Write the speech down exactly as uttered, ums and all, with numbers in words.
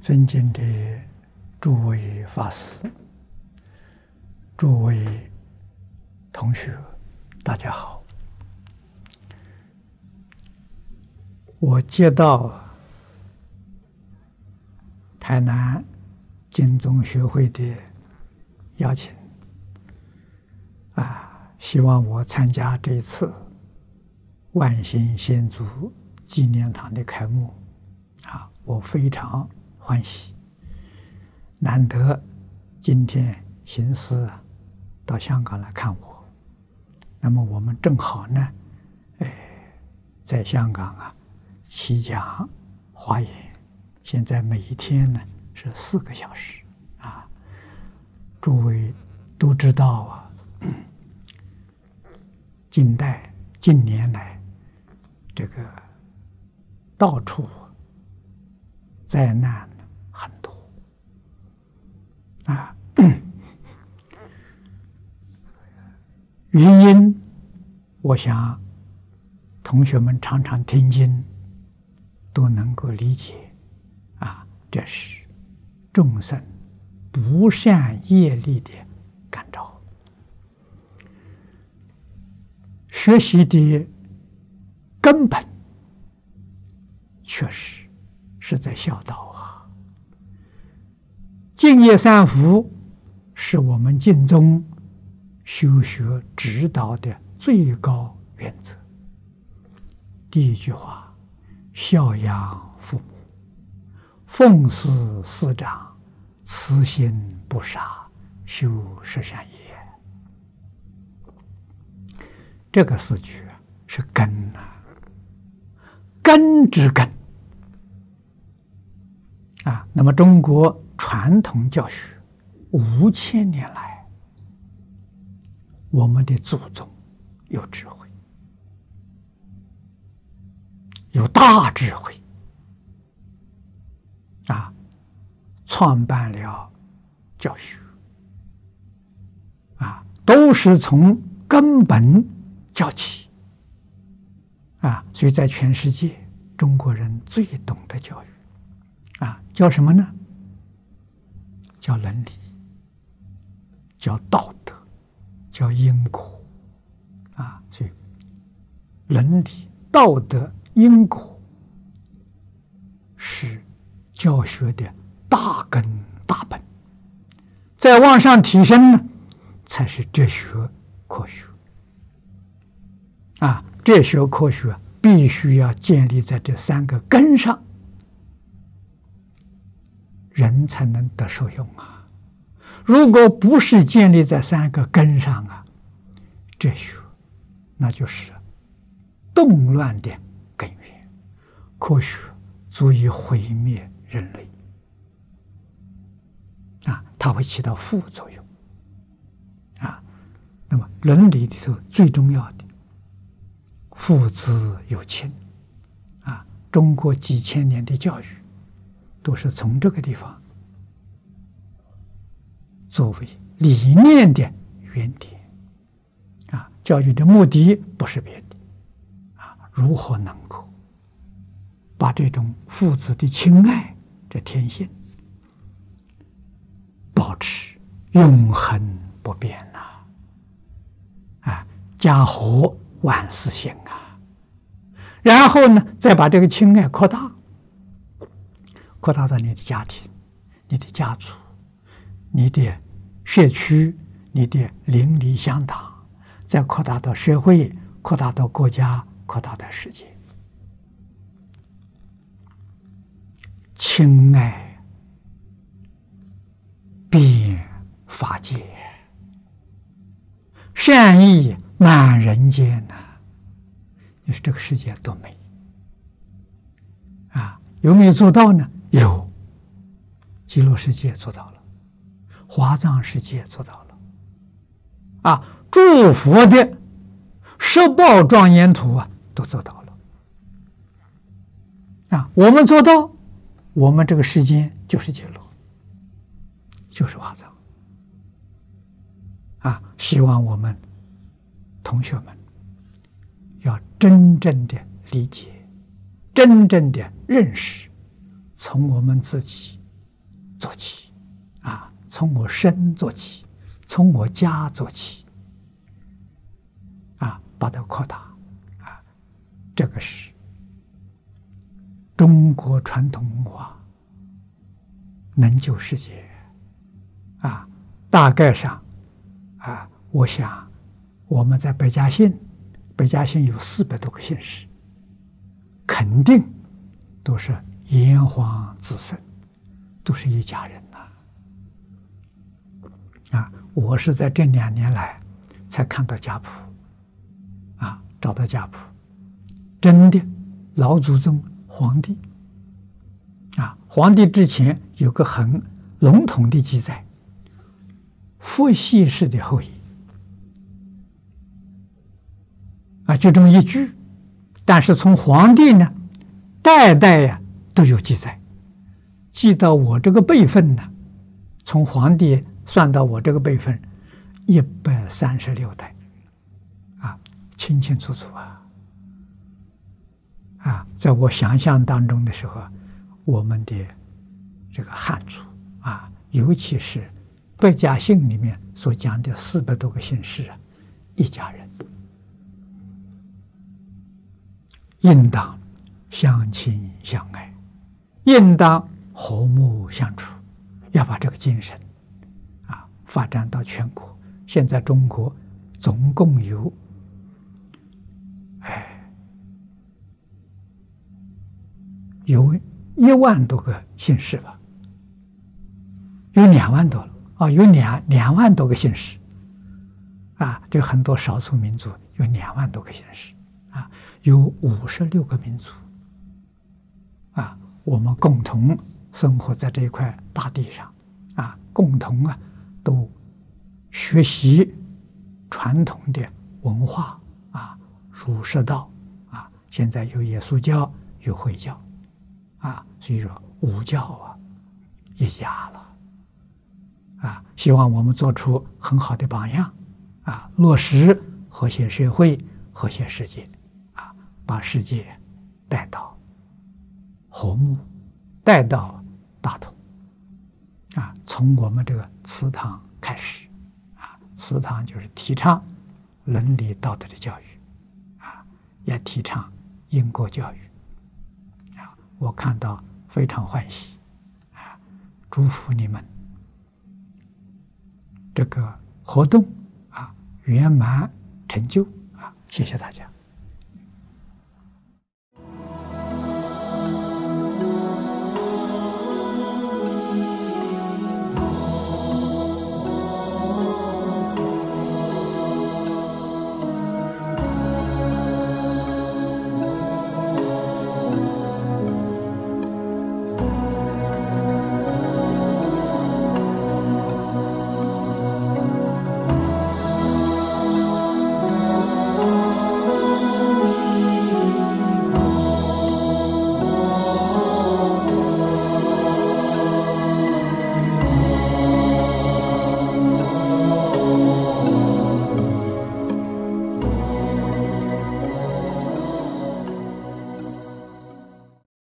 尊敬的诸位法师、诸位同学，大家好！我接到台南经宗学会的邀请，啊，希望我参加这一次万兴先祖纪念堂的开幕，啊，我非常欢喜，难得今天行师到香港来看我，那么我们正好呢，哎，在香港啊起讲华严，现在每一天呢是四个小时啊。诸位都知道啊，近代近年来这个到处灾难很多啊，原因我想同学们常常听经都能够理解啊，这是众生不善业力的感召。学习的根本确实是在孝道啊。净业三福是我们净宗修学指导的最高原则。第一句话，孝养父母，奉事师长，慈心不杀，修十善业。这个四句是根啊，根之根啊。那么中国传统教学五千年来，我们的祖宗有智慧，有大智慧啊，创办了教学啊，都是从根本教起啊，所以在全世界，中国人最懂得教育啊，叫什么呢？叫伦理，叫道德，叫因果啊。所以伦理、道德、因果是教学的大根大本，再往上提升呢，才是哲学科学啊。哲学科学必须要建立在这三个根上，人才能得受用啊。如果不是建立在三个根上啊，哲学那就是动乱的根源，科学足以毁灭人类啊，它会起到副作用啊。那么伦理里头最重要的，父子有亲啊，中国几千年的教育都是从这个地方作为理念的原点啊。教育的目的不是别的啊，如何能够把这种父子的亲爱这天性保持永恒不变呐、啊？啊，家和万事兴啊。然后呢，再把这个亲爱扩大，扩大到你的家庭、你的家族、你的社区、你的邻里乡党，再扩大到社会，扩大到国家，扩大到世界。亲爱遍法界，善意满人间呐、啊！你说这个世界多美啊！有没有做到呢？有，极乐世界做到了，华藏世界做到了啊！诸佛的十报庄严图啊，都做到了啊！我们做到，我们这个世间就是极乐，就是华藏啊！希望我们同学们要真正的理解，真正的认识，从我们自己做起，啊，从我身做起，从我家做起，啊，把它扩大，啊，这个是中国传统文化能救世界，啊，大概上，啊，我想我们在百家姓，百家姓有四百多个姓氏，肯定都是炎黄子孙，都是一家人呐。啊，我是在这两年来才看到家谱，啊，找到家谱，真的老祖宗皇帝，啊，皇帝之前有个很笼统的记载，父系氏的后裔，啊，就这么一句，但是从皇帝呢，代代呀都有记载，记到我这个辈分呢，从皇帝算到我这个辈分，一百三十六代，啊，清清楚楚啊，啊，在我想象当中的时候，我们的这个汉族啊，尤其是百家姓里面所讲的四百多个姓氏啊，一家人，应当相亲相爱，应当和睦相处，要把这个精神啊发展到全国。现在中国总共有哎有一万多个姓氏吧，有两万多了啊，有两两万多个姓氏啊，这很多少数民族有两万多个姓氏啊，有五十六个民族啊，我们共同生活在这一块大地上啊，共同啊都学习传统的文化啊，儒释道啊，现在有耶稣教，有回教啊，所以说五教啊一家了啊，希望我们做出很好的榜样啊，落实和谐社会、和谐世界啊，把世界带到和睦，带到大同啊，从我们这个祠堂开始啊，祠堂就是提倡伦理道德的教育啊，也提倡因果教育啊，我看到非常欢喜啊，祝福你们这个活动啊圆满成就啊，谢谢大家。